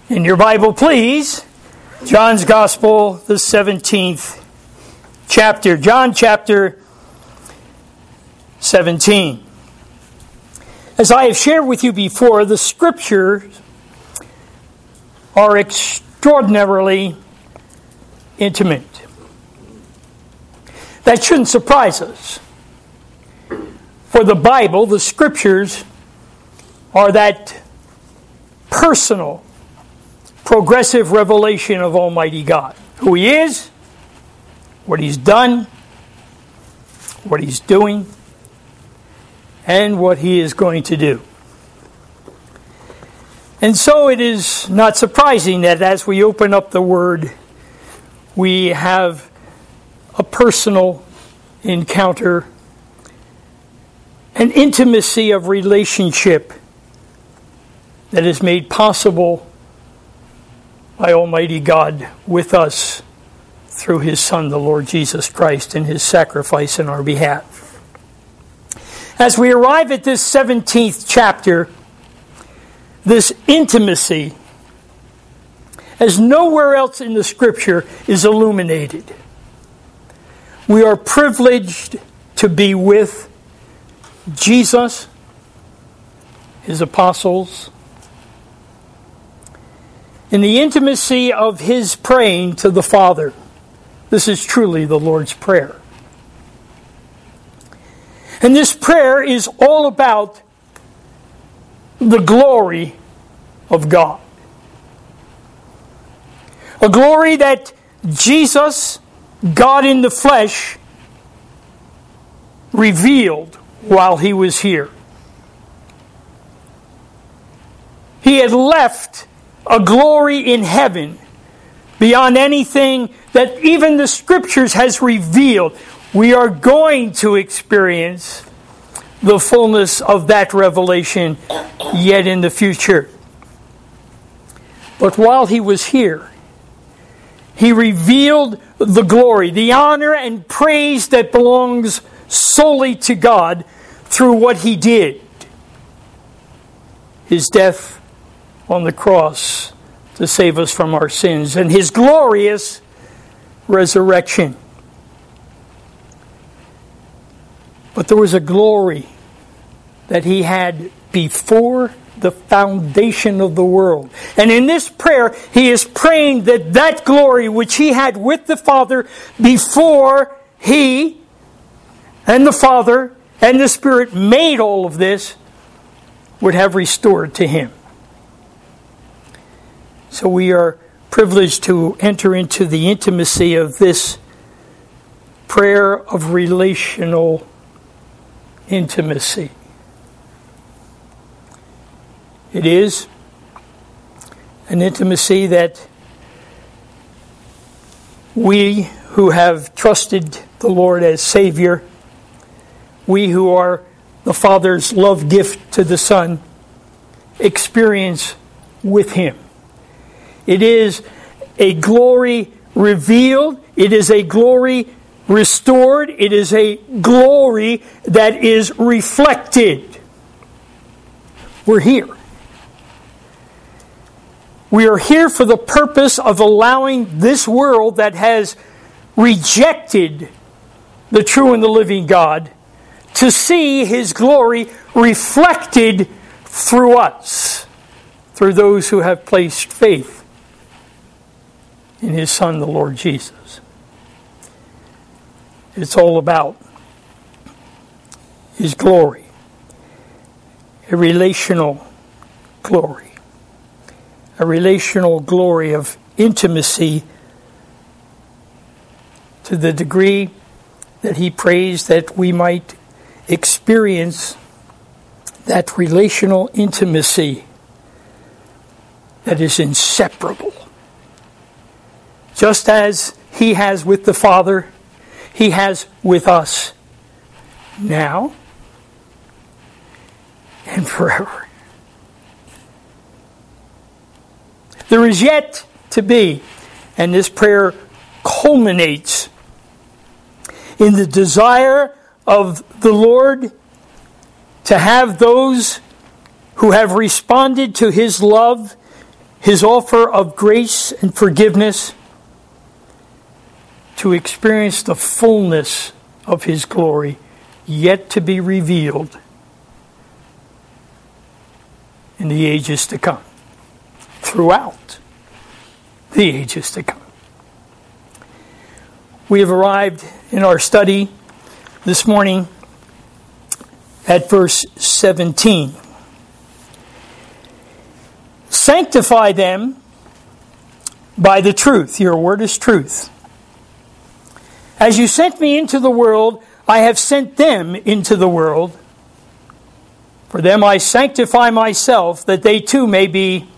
In your Bible, please, John's Gospel, the 17th chapter. John chapter 17. As I have shared with you before, the Scriptures are extraordinarily intimate. That shouldn't surprise us. For the Bible, the Scriptures are that personal, progressive revelation of Almighty God. Who He is, what He's done, what He's doing, and what He is going to do. And so it is not surprising that as we open up the Word, we have a personal encounter, an intimacy of relationship that is made possible by Almighty God with us through His Son, the Lord Jesus Christ, and His sacrifice in our behalf. As we arrive at this 17th chapter, this intimacy, as nowhere else in the Scripture, is illuminated. We are privileged to be with Jesus, His apostles, in the intimacy of His praying to the Father. This is truly the Lord's Prayer. And this prayer is all about the glory of God. A glory that Jesus, God in the flesh, revealed while He was here. He had left a glory in heaven beyond anything that even the Scriptures has revealed. We are going to experience the fullness of that revelation yet in the future. But while He was here, He revealed the glory, the honor and praise that belongs solely to God through what He did. His death on the cross to save us from our sins, and His glorious resurrection. But there was a glory that He had before the foundation of the world. And in this prayer, He is praying that that glory which He had with the Father before He and the Father and the Spirit made all of this would have restored to Him. So we are privileged to enter into the intimacy of this prayer of relational intimacy. It is an intimacy that we who have trusted the Lord as Savior, we who are the Father's love gift to the Son, experience with Him. It is a glory revealed. It is a glory restored. It is a glory that is reflected. We're here. We are here for the purpose of allowing this world that has rejected the true and the living God to see His glory reflected through us, through those who have placed faith in His Son, the Lord Jesus. It's all about His glory, a relational glory of intimacy to the degree that He prays that we might experience that relational intimacy that is inseparable. Just as He has with the Father, He has with us now and forever. There is yet to be, and this prayer culminates in the desire of the Lord to have those who have responded to His love His offer of grace and forgiveness, to experience the fullness of His glory yet to be revealed in the ages to come, throughout the ages to come. We have arrived in our study this morning at verse 17. Sanctify them by the truth. Your word is truth. As you sent me into the world, I have sent them into the world. For them I sanctify myself, that they too may be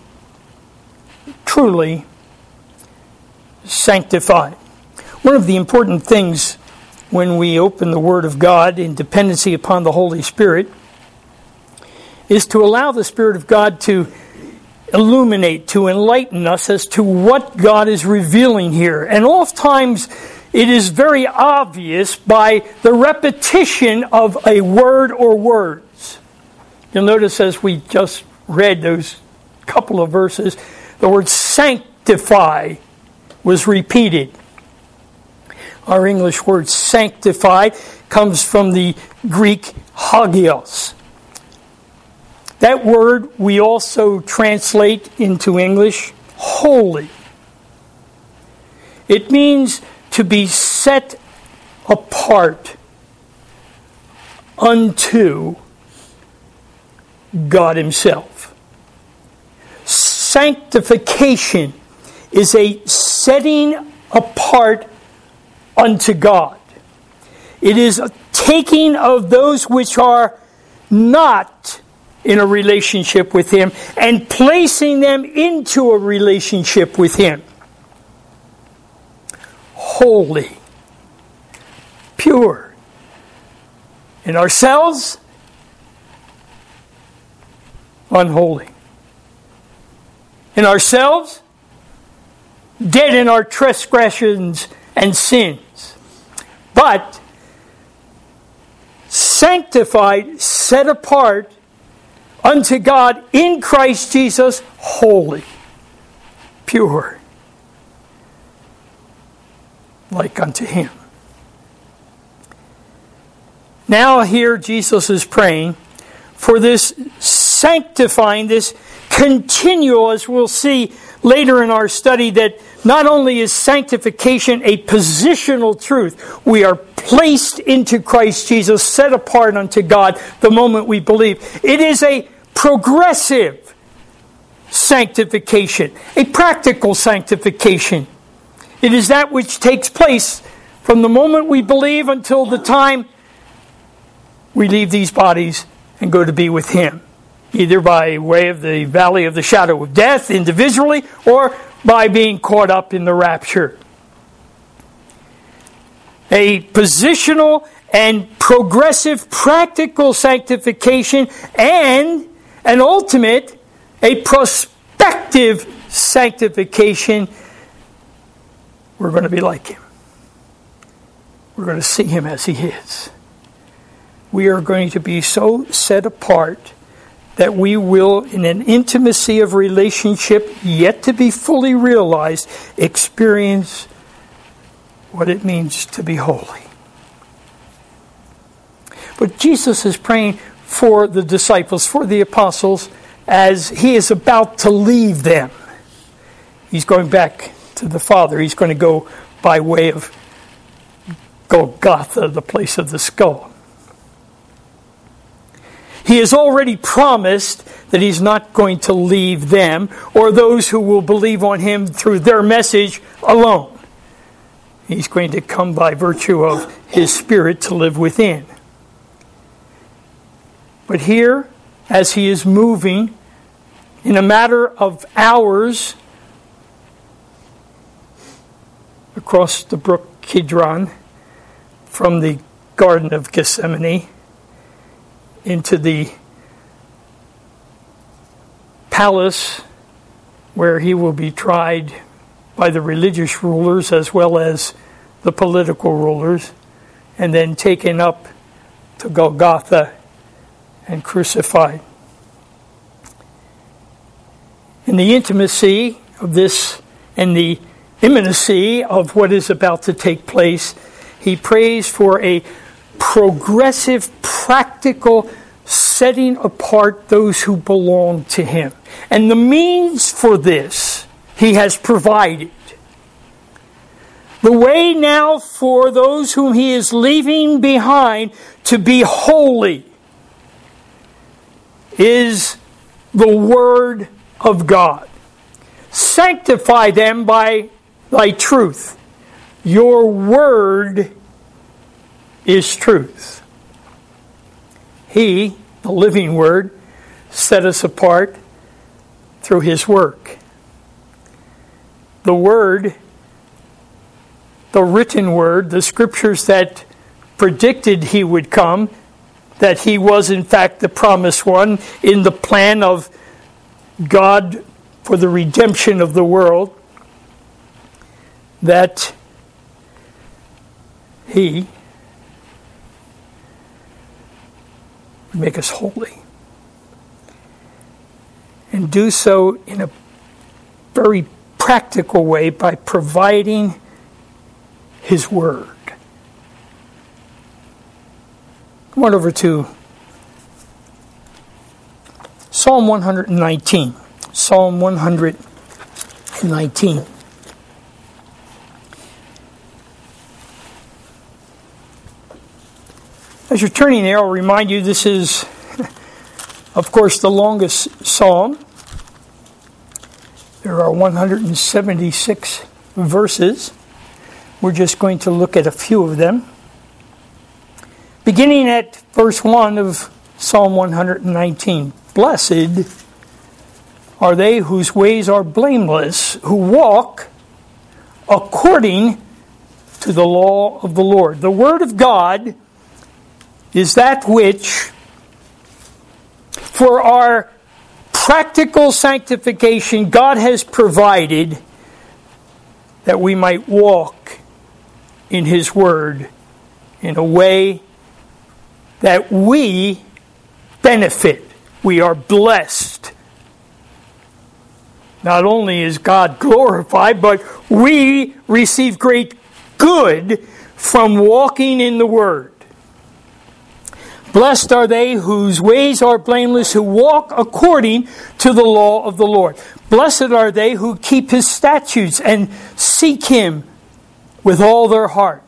truly sanctified. One of the important things when we open the Word of God in dependency upon the Holy Spirit is to allow the Spirit of God to illuminate, to enlighten us as to what God is revealing here. And oftentimes it is very obvious by the repetition of a word or words. You'll notice as we just read those couple of verses, the word sanctify was repeated. Our English word sanctified comes from the Greek hagios. That word we also translate into English holy. It means to be set apart unto God Himself. Sanctification is a setting apart unto God. It is a taking of those which are not in a relationship with Him and placing them into a relationship with Him. Holy, pure. In ourselves, unholy. In ourselves, dead in our transgressions and sins. But sanctified, set apart unto God in Christ Jesus, holy, pure, like unto Him. Now here Jesus is praying for this sanctifying, this continual, as we'll see later in our study, that not only is sanctification a positional truth, we are placed into Christ Jesus, set apart unto God the moment we believe. It is a progressive sanctification, a practical sanctification. It is that which takes place from the moment we believe until the time we leave these bodies and go to be with Him, either by way of the valley of the shadow of death individually or by being caught up in the rapture. A positional and progressive practical sanctification, and an ultimate, a prospective sanctification. We're going to be like Him. We're going to see Him as He is. We are going to be so set apart that we will, in an intimacy of relationship yet to be fully realized, experience what it means to be holy. But Jesus is praying for the disciples, for the apostles, as He is about to leave them. He's going back to the Father. He's going to go by way of Golgotha, the place of the skull. He has already promised that He's not going to leave them or those who will believe on Him through their message alone. He's going to come by virtue of His Spirit to live within. But here, as He is moving in a matter of hours across the brook Kidron from the Garden of Gethsemane into the palace where He will be tried by the religious rulers as well as the political rulers, and then taken up to Golgotha and crucified. In the intimacy of this and the imminency of what is about to take place, he prays for a progressive, practical setting apart those who belong to him. And the means for this he has provided. The way now for those whom he is leaving behind to be holy is the Word of God. Sanctify them by thy truth. Your Word is truth. He, the living Word, set us apart through his work. The Word, the written Word, the scriptures that predicted he would come, that he was in fact the promised one in the plan of God for the redemption of the world, that he would make us holy. And do so in a very practical way by providing his word. Come on over to Psalm 119. Psalm 119. As you're turning there, I'll remind you this is, of course, the longest psalm. There are 176 verses. We're just going to look at a few of them. Beginning at verse 1 of Psalm 119. Blessed are they whose ways are blameless, who walk according to the law of the Lord. The Word of God is that which, for our practical sanctification, God has provided that we might walk in his Word in a way that we benefit. We are blessed. Not only is God glorified, but we receive great good from walking in the Word. Blessed are they whose ways are blameless, who walk according to the law of the Lord. Blessed are they who keep his statutes and seek him with all their heart.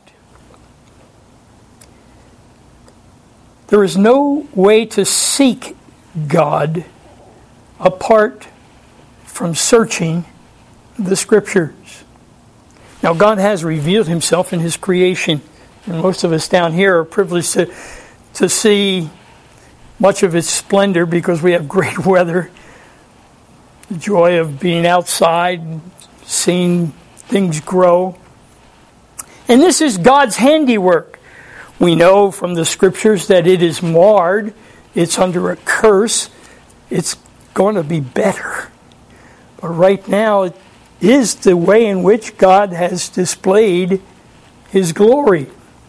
There is no way to seek God apart from searching the Scriptures. Now, God has revealed himself in his creation, and most of us down here are privileged to see much of its splendor because we have great weather, the joy of being outside and seeing things grow. And this is God's handiwork. We know from the Scriptures that it is marred, it's under a curse, it's going to be better. But right now it is the way in which God has displayed his glory.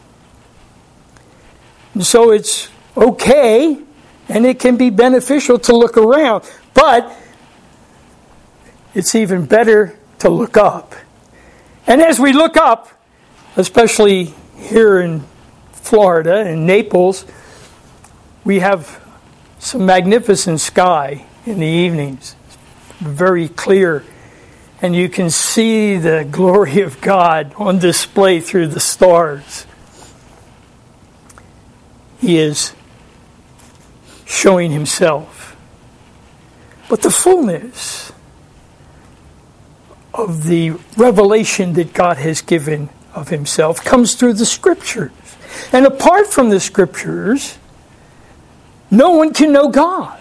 And so it's okay, and it can be beneficial to look around. But it's even better to look up. And as we look up, especially here in Florida, in Naples, we have some magnificent sky in the evenings. It's very clear. And you can see the glory of God on display through the stars. He is showing himself. But the fullness of the revelation that God has given of himself comes through the Scriptures. And apart from the Scriptures, no one can know God.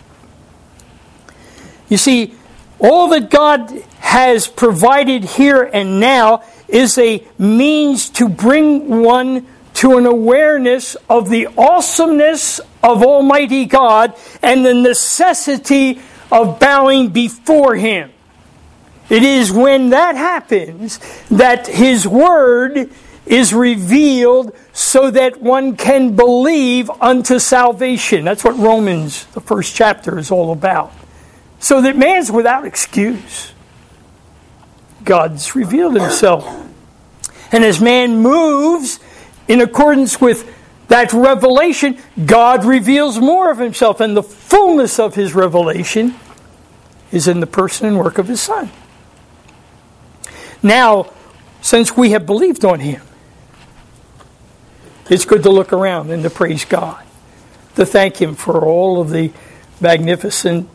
You see, all that God has provided here and now is a means to bring one to an awareness of the awesomeness of Almighty God and the necessity of bowing before him. It is when that happens that his word is revealed so that one can believe unto salvation. That's what Romans, the first chapter, is all about. so that man's without excuse. God's revealed himself. And as man moves in accordance with that revelation, God reveals more of himself. And the fullness of his revelation is in the person and work of his Son. Now, since we have believed on him, it's good to look around and to praise God, to thank him for all of the magnificent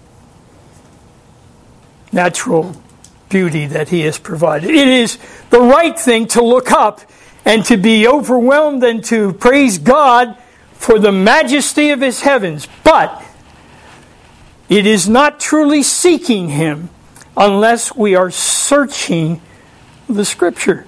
natural beauty that he has provided. It is the right thing to look up and to be overwhelmed and to praise God for the majesty of his heavens. But it is not truly seeking him unless we are searching the Scriptures.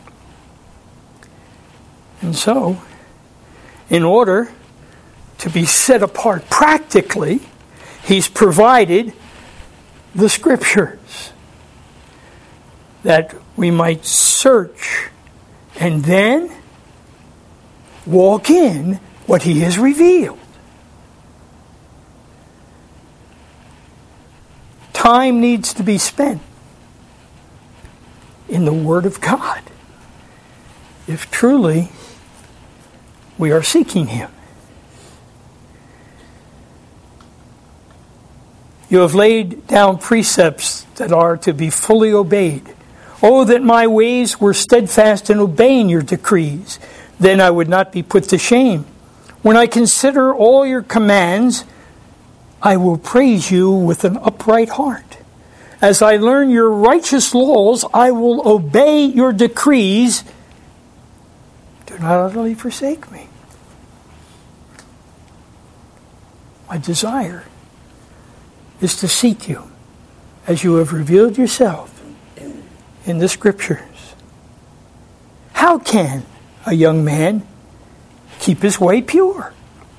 And so, in order to be set apart practically, he's provided the Scriptures that we might search and then walk in what he has revealed. Time needs to be spent in the Word of God if truly we are seeking him. You have laid down precepts that are to be fully obeyed. Oh, that my ways were steadfast in obeying your decrees. Then I would not be put to shame. When I consider all your commands, I will praise you with an upright heart. As I learn your righteous laws, I will obey your decrees. Do not utterly forsake me. My desire is to seek you as you have revealed yourself in the Scriptures. How can a young man keep his way pure?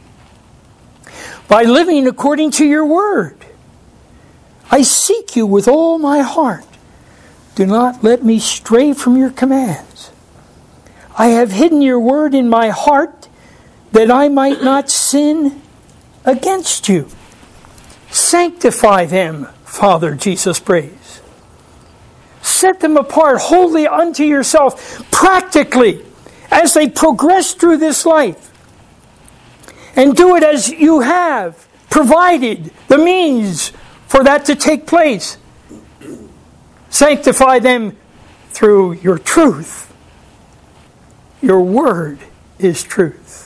By living according to your word. I seek you with all my heart. Do not let me stray from your commands. I have hidden your word in my heart that I might not sin against you. Sanctify them, Father, Jesus prays. Set them apart wholly unto yourself, practically, as they progress through this life. And do it as you have provided the means for that to take place. Sanctify them through your truth. Your word is truth.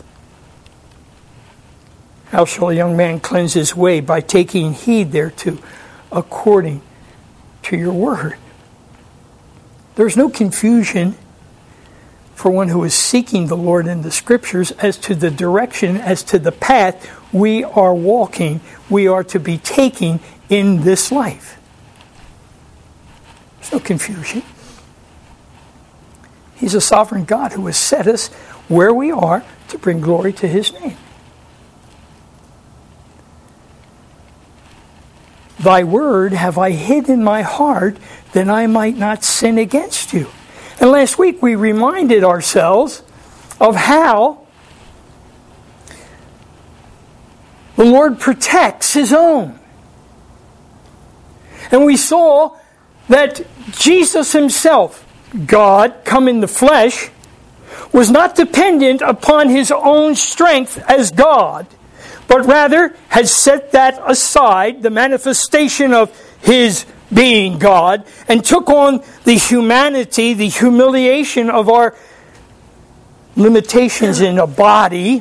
How shall a young man cleanse his way? By taking heed thereto, according to your word. There's no confusion for one who is seeking the Lord in the Scriptures as to the direction, as to the path we are walking, we are to be taking in this life. There's no confusion. He's a sovereign God who has set us where we are to bring glory to his name. Thy word have I hid in my heart that I might not sin against you. And last week we reminded ourselves of how the Lord protects his own. And we saw that Jesus himself, God come in the flesh, was not dependent upon his own strength as God, but rather had set that aside, the manifestation of his being God, and took on the humanity, the humiliation of our limitations in a body.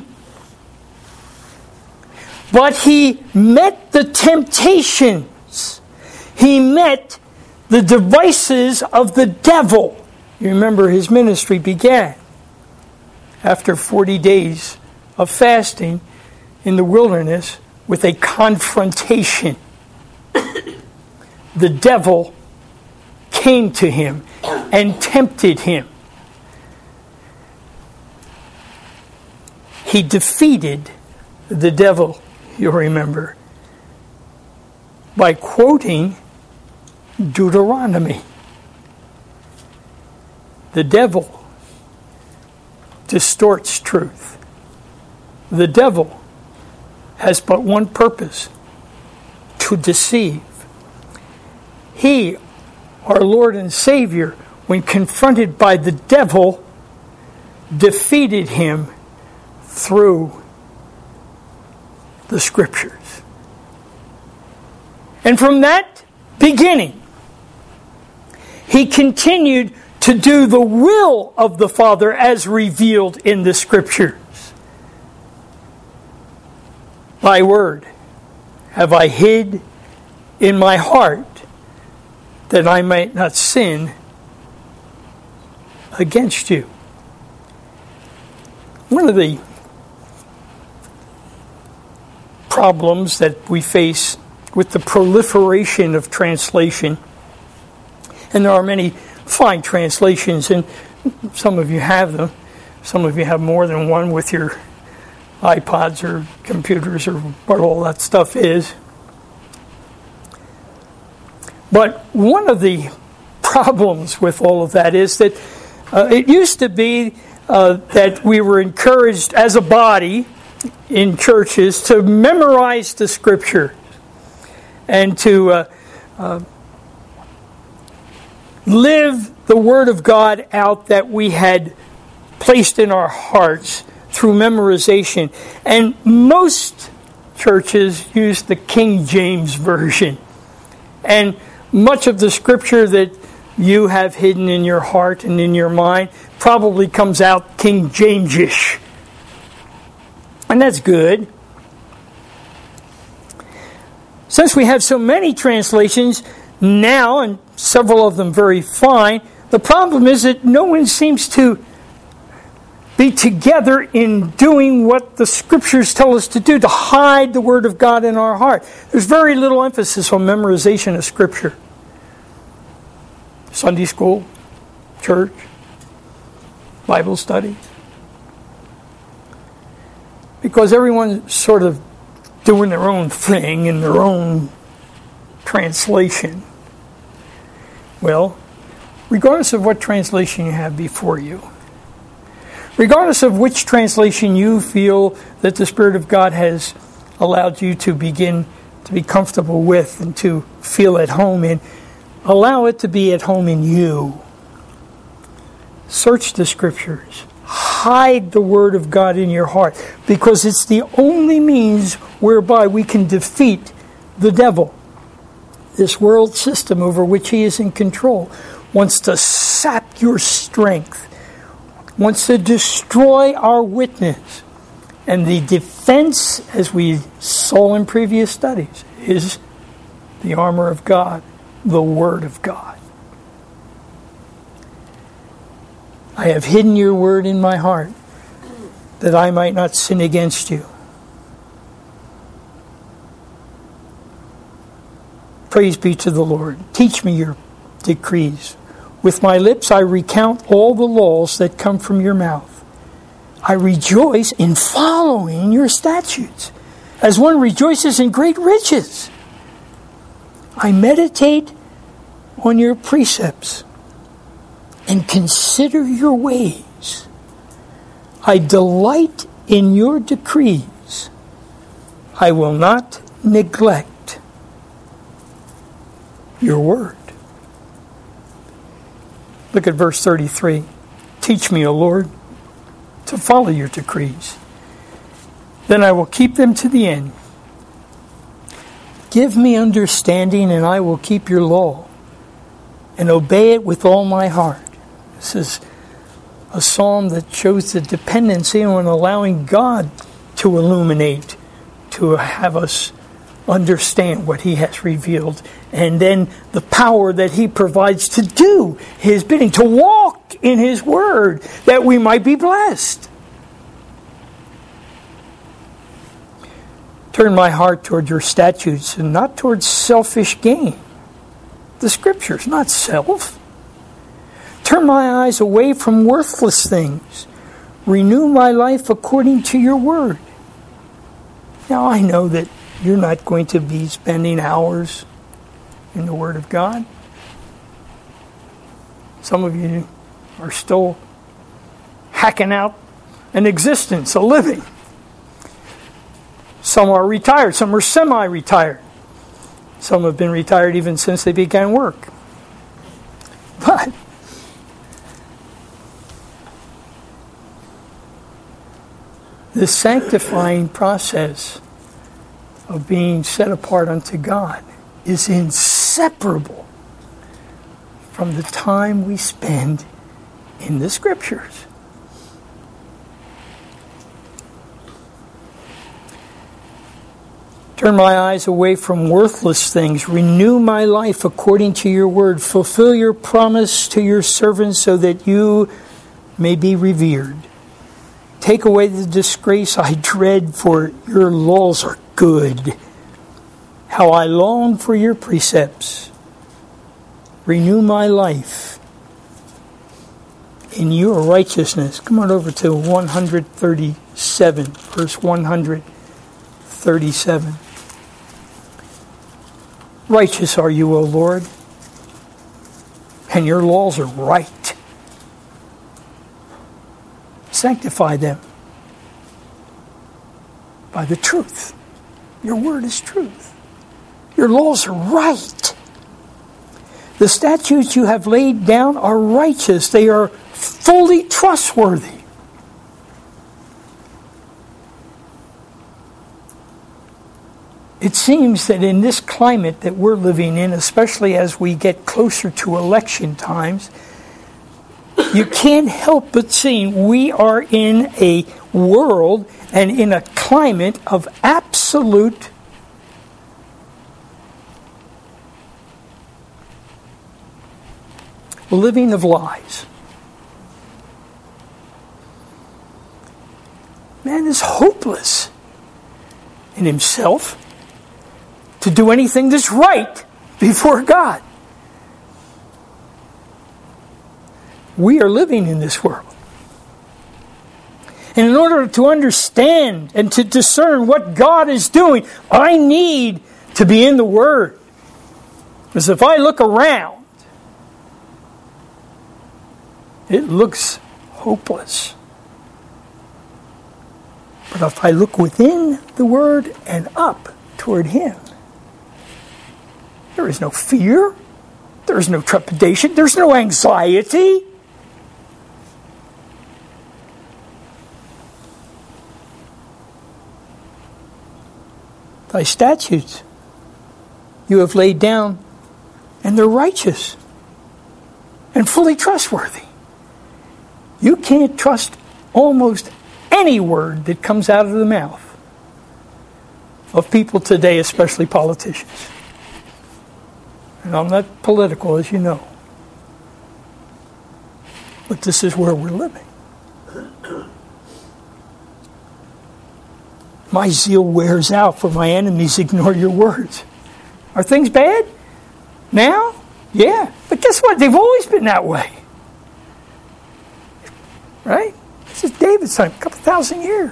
But he met the temptations. He met the devices of the devil. You remember his ministry began after 40 days of fasting in the wilderness with a confrontation. The devil came to him and tempted him. He defeated the devil, you'll remember, by quoting Deuteronomy. The devil distorts truth. The devil has but one purpose: to deceive. He, our Lord and Savior, when confronted by the devil, defeated him through the Scriptures. And from that beginning, he continued to do the will of the Father as revealed in the Scriptures. Thy word have I hid in my heart, that I might not sin against you. One of the problems that we face with the proliferation of translation, and there are many fine translations, and some of you have them, some of you have more than one with your iPods or computers or what all that stuff is. But one of the problems with all of that is that it used to be that we were encouraged as a body in churches to memorize the Scripture and to live the Word of God out that we had placed in our hearts through memorization. And most churches use the King James Version. And much of the Scripture that you have hidden in your heart and in your mind probably comes out King James-ish. And that's good. Since we have so many translations now, and several of them very fine, the problem is that no one seems to be together in doing what the Scriptures tell us to do, to hide the Word of God in our heart. There's very little emphasis on memorization of Scripture. Sunday school, church, Bible study. Because everyone's sort of doing their own thing in their own translation. Well, regardless of what translation you have before you, regardless of which translation you feel that the Spirit of God has allowed you to begin to be comfortable with and to feel at home in, allow it to be at home in you. Search the Scriptures. Hide the Word of God in your heart, because it's the only means whereby we can defeat the devil. This world system over which he is in control wants to sap your strength, wants to destroy our witness. And the defense, as we saw in previous studies, is the armor of God, the Word of God. I have hidden your word in my heart, that I might not sin against you. Praise be to the Lord. Teach me your decrees. With my lips I recount all the laws that come from your mouth. I rejoice in following your statutes, as one rejoices in great riches. I meditate on your precepts and consider your ways. I delight in your decrees. I will not neglect your word. Look at verse 33. Teach me, O Lord, to follow your decrees. Then I will keep them to the end. Give me understanding, and I will keep your law and obey it with all my heart. This is a psalm that shows the dependency on allowing God to illuminate, to have us understand what he has revealed, and then the power that he provides to do his bidding, to walk in his word, that we might be blessed. Turn my heart toward your statutes and not toward selfish gain. The Scriptures, not self. Turn my eyes away from worthless things. Renew my life according to your word. Now I know that you're not going to be spending hours in the Word of God. Some of you are still hacking out an existence, a living. Some are retired, some are semi-retired. Some have been retired even since they began work. But the sanctifying process of being set apart unto God is inseparable from the time we spend in the Scriptures. Turn my eyes away from worthless things. Renew my life according to your word. Fulfill your promise to your servants so that you may be revered. Take away the disgrace I dread, for your laws are good. How I long for your precepts. Renew my life in your righteousness. Come on over to 137, verse 137. Righteous are you, O Lord, and your laws are right. Sanctify them by the truth. Your word is truth. Your laws are right. The statutes you have laid down are righteous. They are fully trustworthy. It seems that in this climate that we're living in, especially as we get closer to election times, you can't help but see we are in a world and in a climate of absolute living of lies. Man is hopeless in himself to do anything that's right before God. We are living in this world. And in order to understand and to discern what God is doing, I need to be in the Word. Because if I look around, it looks hopeless. But if I look within the Word and up toward Him, there is no fear. There is no trepidation. There's no anxiety. Thy statutes you have laid down, and they're righteous and fully trustworthy. You can't trust almost any word that comes out of the mouth of people today, especially politicians. And I'm not political, as you know. But this is where we're living. My zeal wears out, for my enemies ignore your words. Are things bad now? Yeah. But guess what? They've always been that way. Right? This is David's time, a couple thousand years.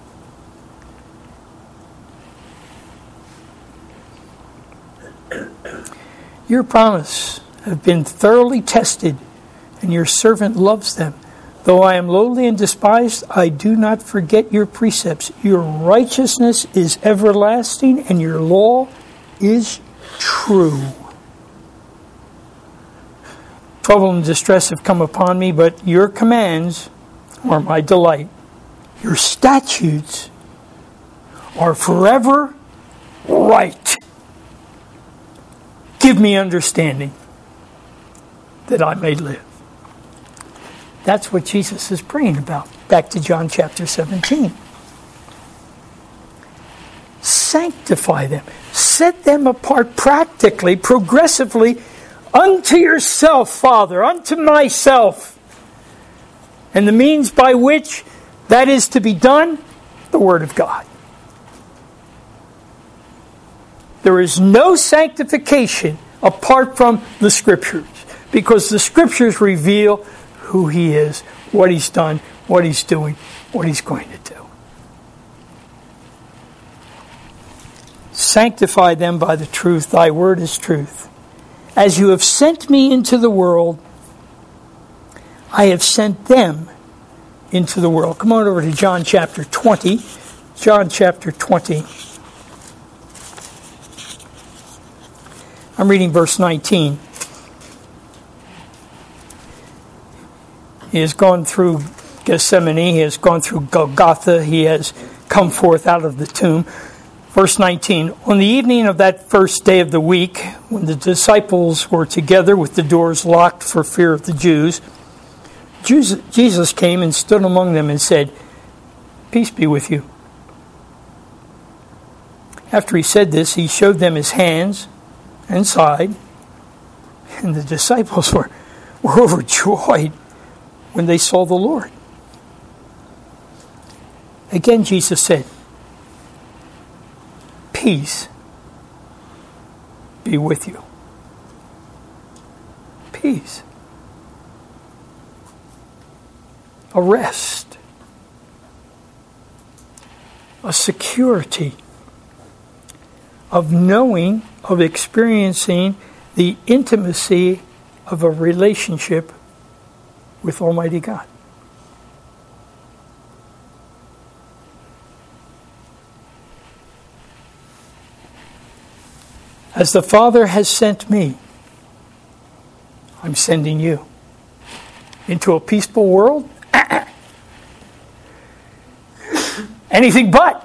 Your promise have been thoroughly tested, and your servant loves them. Though I am lowly and despised, I do not forget your precepts. Your righteousness is everlasting, and your law is true. Trouble and distress have come upon me, but your commands are my delight. Your statutes are forever right. Give me understanding that I may live. That's what Jesus is praying about. Back to John chapter 17. Sanctify them. Set them apart practically, progressively, unto yourself, Father, unto myself. And the means by which that is to be done, the Word of God. There is no sanctification apart from the Scriptures, because the Scriptures reveal who He is, what He's done, what He's doing, what He's going to do. Sanctify them by the truth. Thy word is truth. As you have sent me into the world, I have sent them into the world. Come on over to John chapter 20. John chapter 20. I'm reading verse 19. He has gone through Gethsemane. He has gone through Golgotha. He has come forth out of the tomb. Verse 19, on the evening of that first day of the week, when the disciples were together with the doors locked for fear of the Jews, Jesus came and stood among them and said, "Peace be with you." After he said this, he showed them his hands and side, and the disciples were overjoyed when they saw the Lord. Again, Jesus said, "Peace be with you." Peace. A rest. A security of knowing, of experiencing the intimacy of a relationship with Almighty God. As the Father has sent me, I'm sending you into a peaceful world. Anything but.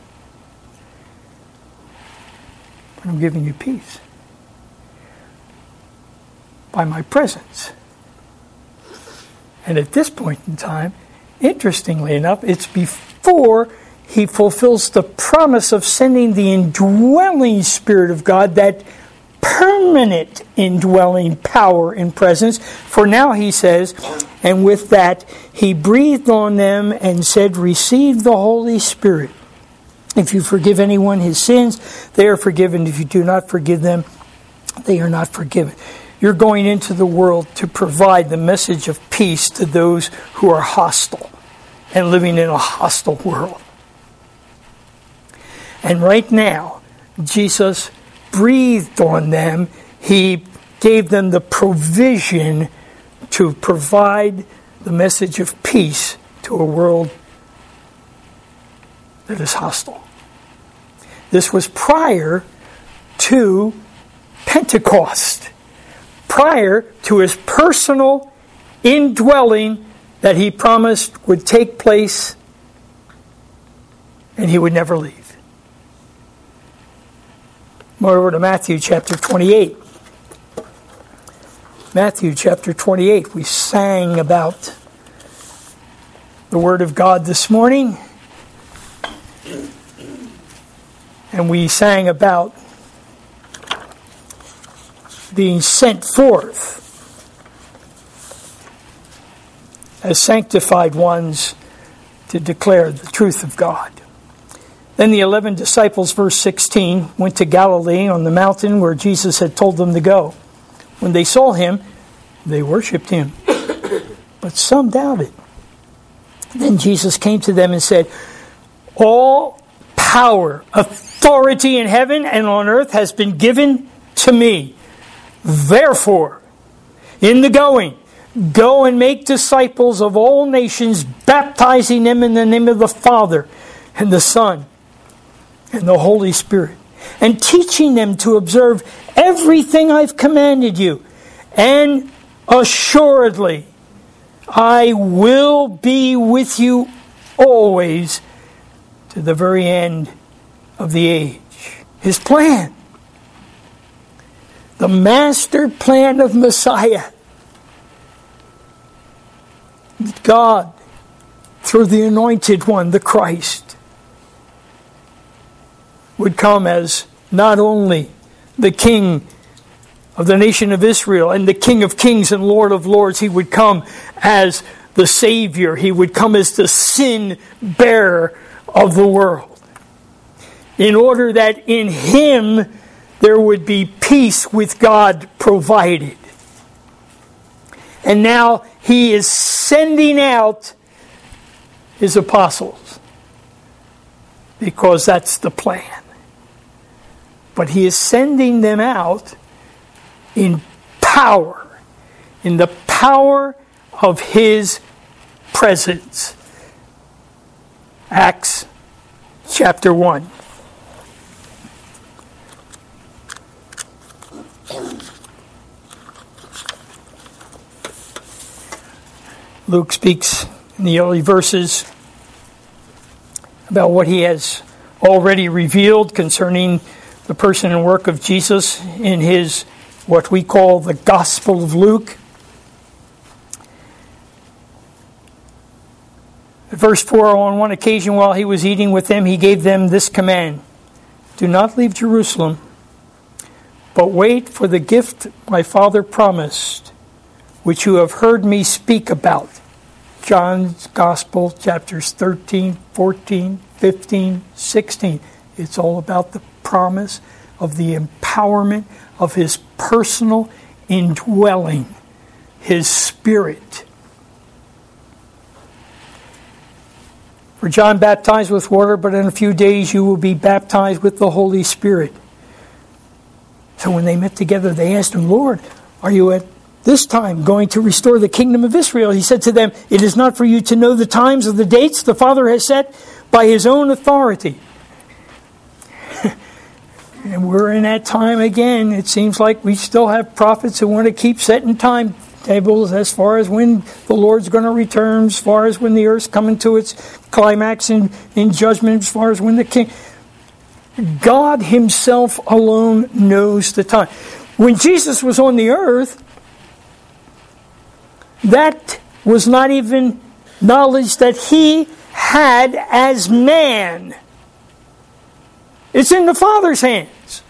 I'm giving you peace by my presence. And at this point in time, interestingly enough, it's before he fulfills the promise of sending the indwelling Spirit of God, that permanent indwelling power and presence. For now, he says, and with that, he breathed on them and said, "Receive the Holy Spirit. If you forgive anyone his sins, they are forgiven. If you do not forgive them, they are not forgiven." You're going into the world to provide the message of peace to those who are hostile and living in a hostile world. And right now, Jesus breathed on them. He gave them the provision to provide the message of peace to a world that is hostile. This was prior to Pentecost, prior to his personal indwelling that he promised would take place and he would never leave. Over to Matthew chapter 28. Matthew chapter 28. We sang about the Word of God this morning. And we sang about being sent forth as sanctified ones to declare the truth of God. Then the 11 disciples, verse 16, went to Galilee on the mountain where Jesus had told them to go. When they saw him, they worshipped him, but some doubted. Then Jesus came to them and said, "All power, authority in heaven and on earth has been given to me. Therefore, in the going, go and make disciples of all nations, baptizing them in the name of the Father and the Son and the Holy Spirit, and teaching them to observe everything I've commanded you. And assuredly, I will be with you always to the very end of the age." His plan, the master plan of Messiah, God, through the Anointed One, the Christ, would come as not only the King of the nation of Israel and the King of kings and Lord of lords, he would come as the Savior. He would come as the sin bearer of the world, in order that in him there would be peace with God provided. And now he is sending out his apostles, because that's the plan. But he is sending them out in power, in the power of his presence. Acts chapter 1. Luke speaks in the early verses about what he has already revealed concerning the person and work of Jesus in his, what we call the Gospel of Luke. Verse 4, on one occasion while he was eating with them, he gave them this command: do not leave Jerusalem, but wait for the gift my Father promised, which you have heard me speak about. John's Gospel, chapters 13, 14, 15, 16. It's all about the promise of the empowerment of his personal indwelling, his Spirit. For John baptized with water, but in a few days you will be baptized with the Holy Spirit. So when they met together, they asked him, Lord, are you at this time going to restore the kingdom of Israel? He said to them, it is not for you to know the times or the dates the Father has set by his own authority. And we're in that time again. It seems like we still have prophets who want to keep setting timetables as far as when the Lord's going to return, as far as when the earth's coming to its climax in judgment, as far as when the king... God himself alone knows the time. When Jesus was on the earth, that was not even knowledge that he had as man. It's in the Father's hands.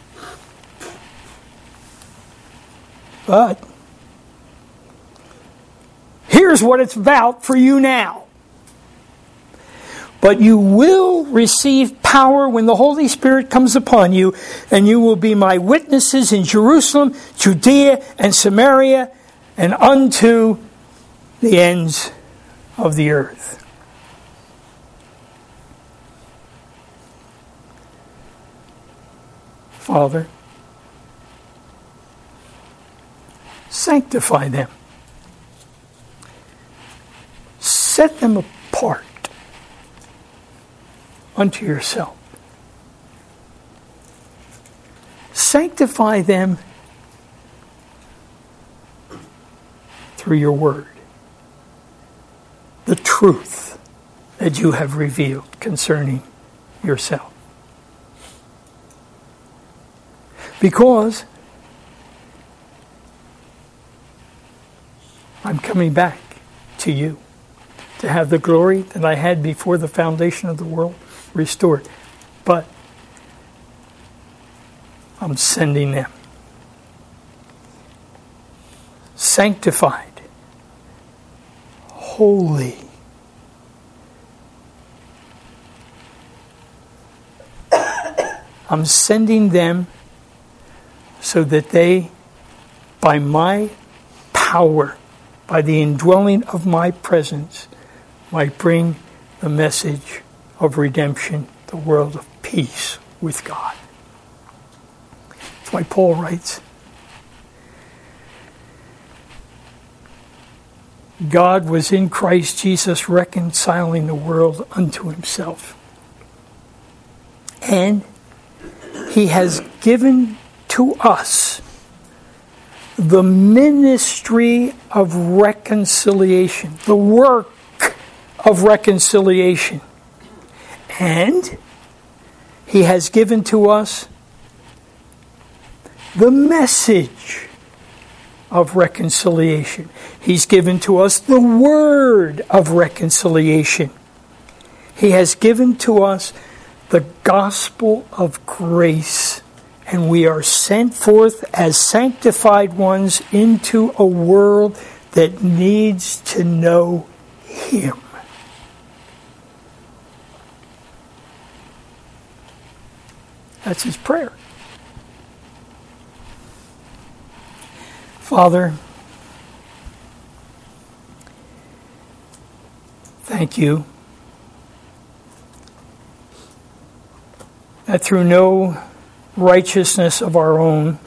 But here's what it's about for you now. But you will receive power when the Holy Spirit comes upon you, and you will be my witnesses in Jerusalem, Judea, and Samaria, and unto the ends of the earth. Father, sanctify them. Set them apart unto yourself. Sanctify them through your word, the truth that you have revealed concerning yourself. Because I'm coming back to you to have the glory that I had before the foundation of the world restored. But I'm sending them sanctified, holy, I'm sending them so that they, by my power, by the indwelling of my presence, might bring the message of redemption, the world of peace with God. That's why Paul writes, God was in Christ Jesus reconciling the world unto himself. And he has given to us the ministry of reconciliation, the work of reconciliation. And he has given to us the message of reconciliation. He's given to us the word of reconciliation. He has given to us the gospel of grace. And we are sent forth as sanctified ones into a world that needs to know him. That's his prayer. Father, thank you that through no righteousness of our own,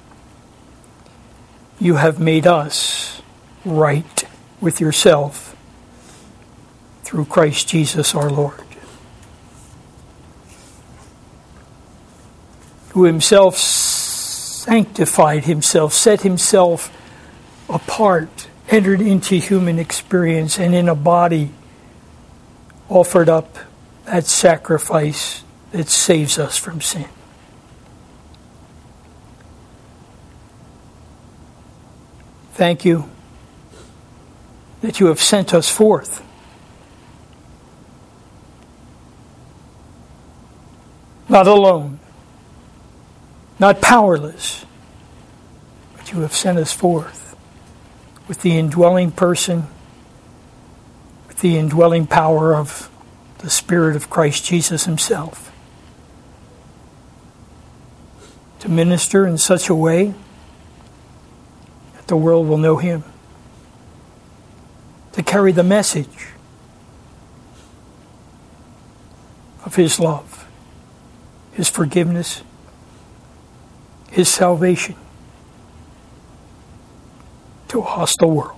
you have made us right with yourself through Christ Jesus our Lord, who himself sanctified himself, set himself apart entered into human experience and in a body offered up that sacrifice that saves us from sin. Thank you that you have sent us forth. Not alone, not powerless, but you have sent us forth with the indwelling person, with the indwelling power of the Spirit of Christ Jesus himself, to minister in such a way that the world will know him, to carry the message of his love, his forgiveness, his salvation to a hostile world.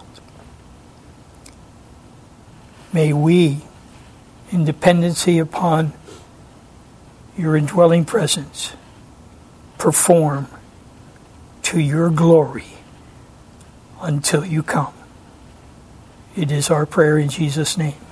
May we, in dependency upon your indwelling presence, perform to your glory until you come. It is our prayer in Jesus' name.